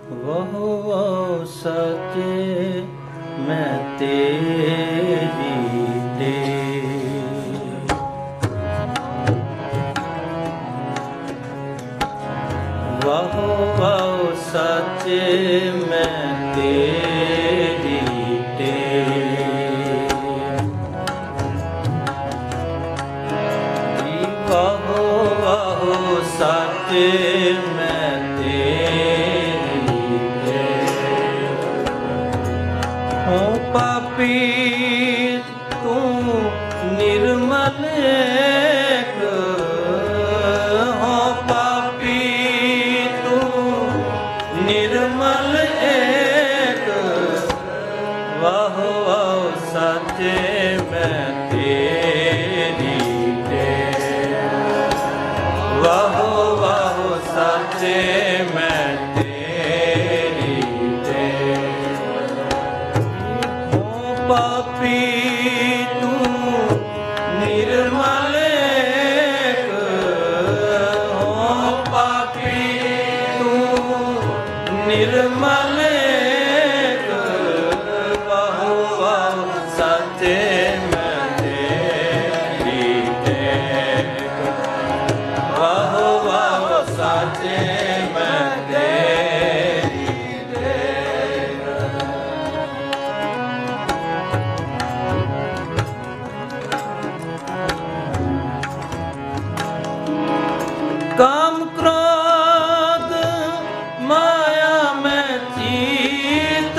वह सचे मैं तेरी टेक, वह सचे मैं तेरी टेक, वह सचे मैं तेरी टेक। हो पापी तू निर्मल एक, हो पापी तू निर्मल एक, वह सचे मैं तेरी टेक, वह सचे मैं तेरी टेक। हो पापी तू निर्मल एक, हो पापी तू निर्मल एक, वह सचे मैं तेरी टेक, वह सचे मैं तेरी टेक। काम क्रोध माया में चित,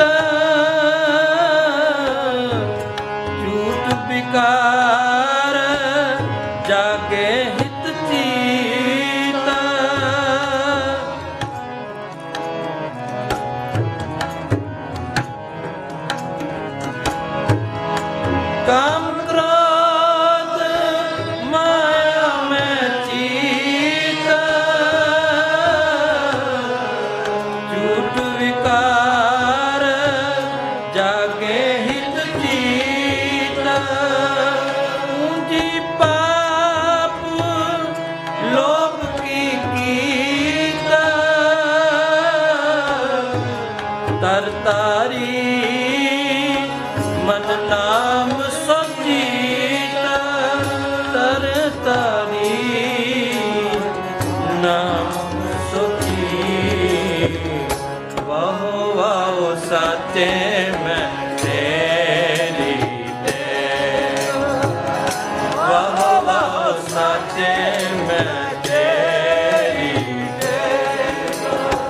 झूठ विकार जागे हित चित, काम क्रोध माया में चित, झूठ विकार जागे हित चित, पूंजी पाप लोभ की कीत, तरतारी मन नाम सजीत, तरतारी नाम सजीत, वह सचे मैं तेरी टेक, वह सचे मैं तेरी टेक,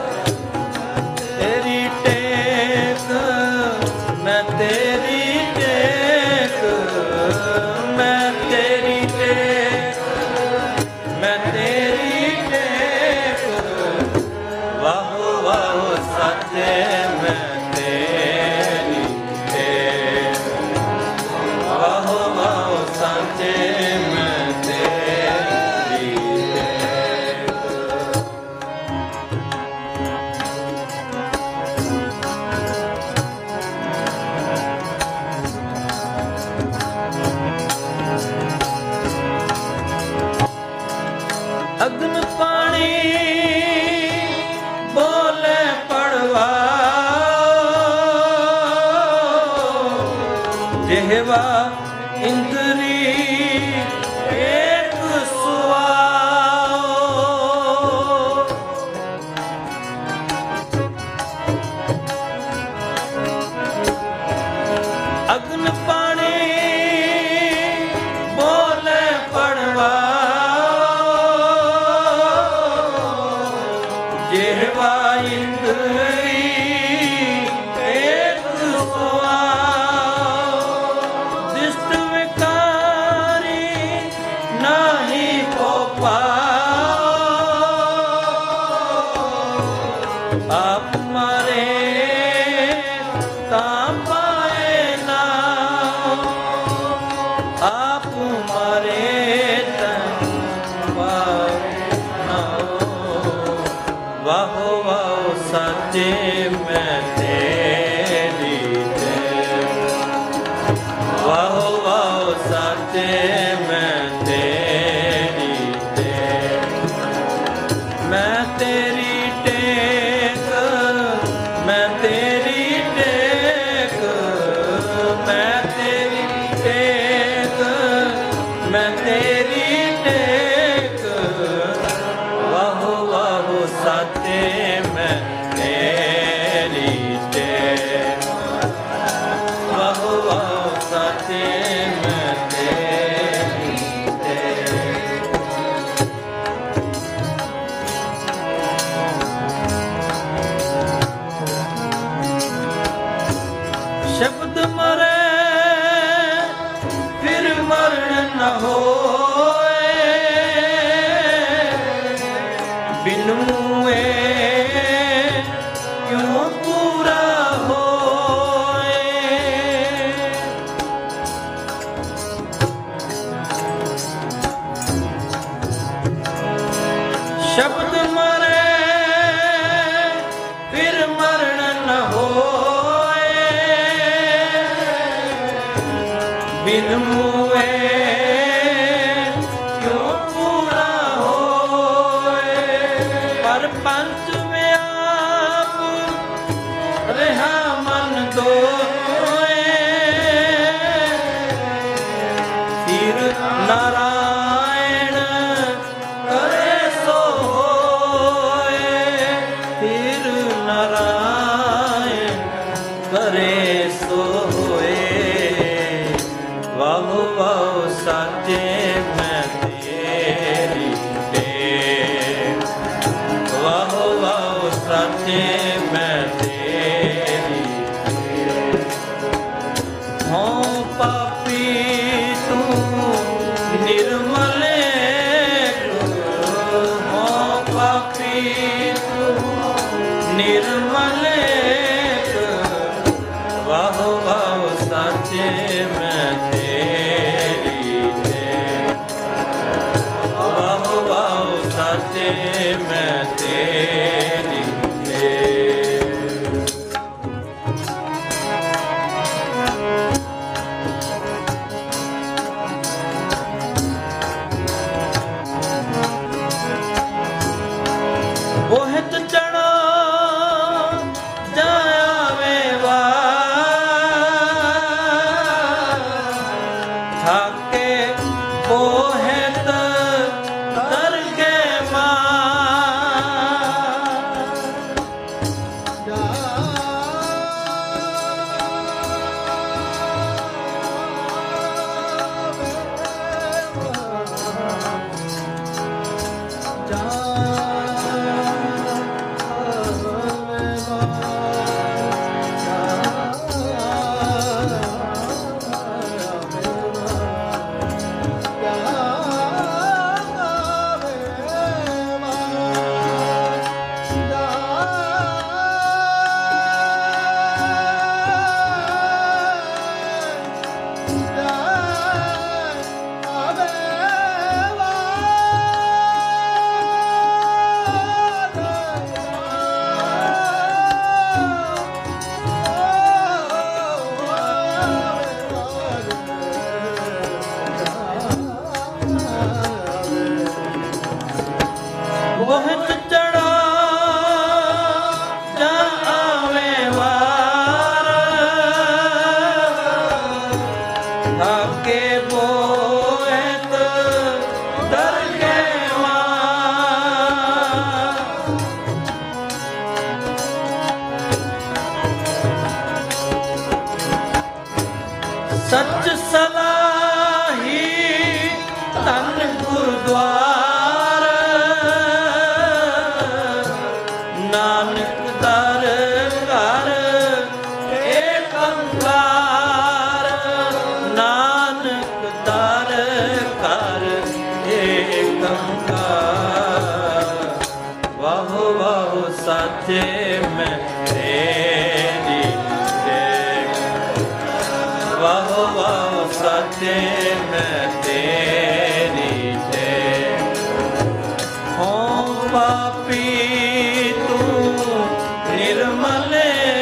तेरी टेक मैं तेरी टेक, मैं तेरी टेक, मैं तेरी टेक, वह सचे मैं तेरी टेक, वह सचे मैं तेरी टेक। अग्न पानी बोले पड़वा, जेहवा इंद्री एक सुआओ, अग्न पानी बोले पड़वा, जेहवा इंद्री एक सुआओ, दिष्ट विकारी नहीं हो पाओ, आप मारे ता पाए ना, आप मारे ता पाए ना, वाह सचे मैं तेरी टेक, वाह सचे मैं तेरी टेक, मैं तेरी टेक मैं तेरी टेक। वाहो वाहो सच्चे मैं तेरी टेक। शब्द मरे फिर मरण न होए, बिनुए क्यों पूरा होए। शब्द मरे फिर मरण न होए, बिनुए क्यों पूरा होए। पर पंच व्याप रहा मन दोए, सिर नारायण करे सो होए, सिर नारायण करे सो होए। वाहो वाहो साचे मैं तेरी टेक। वाहो वाहो साचे मैं तेरी टेक। हों पापी तू निर्मल हों पापी तू निर्मल। वाहो वाहो साचे मैं तेरी टेक। वाहो वाहो साचे मैं तेरी टेक। बोहत चढ़ो जाया वेवा, थाके बोहत दरगे बहुत चढ़ा जा आवे वार, थाके बोएत दरगे सच सलाही तन गुरुद्वार, नानक दर कर एक अंकार, नानक दर कर एक अंकार। वाहो वाहो साचे मैं तेरी टेक। वाहो वाहो साचे मैं तेरी टेक। हों पापी तू निर्मल,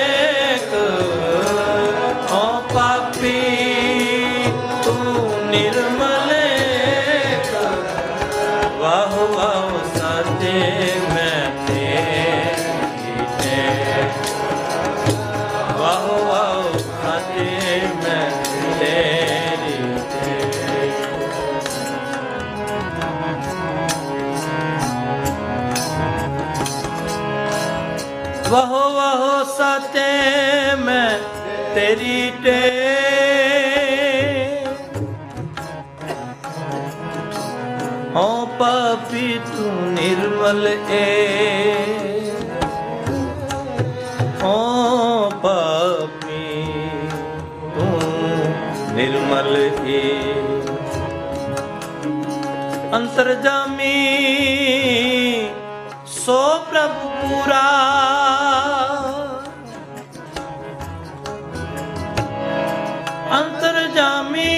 हों पापी तू निर्मल। वाहो वाहो साचे मैं तेरी टेक। वाहो वाहो साचे मैं तेरी टेक। वहो वहो साचे मैं तेरी टेक। हो पापी तू निर्मल हो पापी तू निर्मल अंतर्जामी सो प्रभु पूरा। अंतर्जामी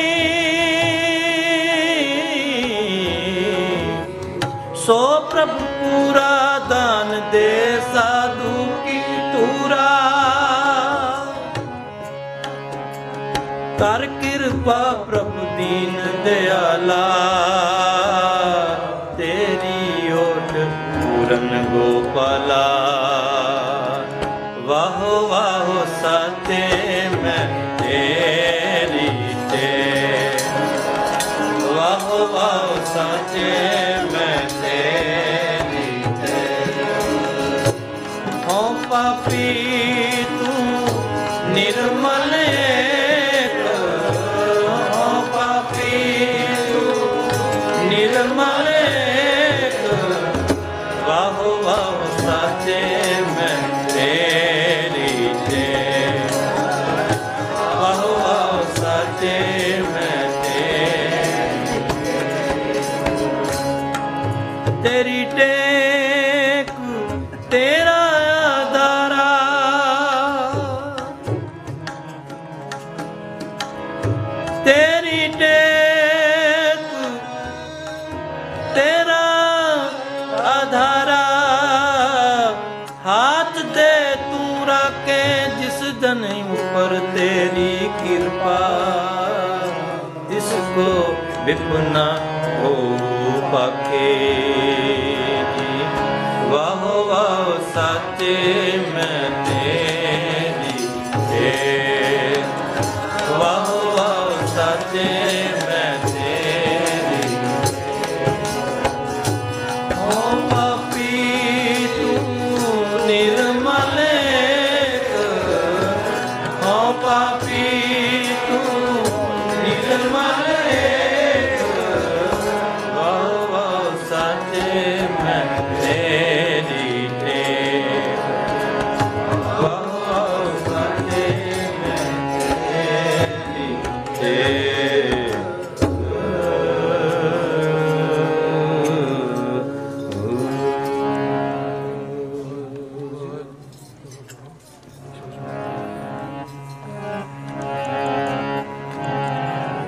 सो प्रभु पूरा दान दे साधु की तूरा। कर कृपा प्रभु दीन दयाला तेरी ओट पूरन गोपाला। वाहो वाहो साचे मैं तेरी टेक। वाहो वाहो साचे मैं तेरी टेक। हो पापी तू निर्मल हो पापी तू निर्मल। वाहो वाहो साचे मैं तेरी टेक। वाहो वाहो साचे मैं तेरी टेक तेरा आधारा। तेरी टेक तेरा आधारा। हाथ दे तू रखे जिस जन ऊपर तेरी कृपा। इसको विपना हो पाके। वाहो वाहो साचे मैं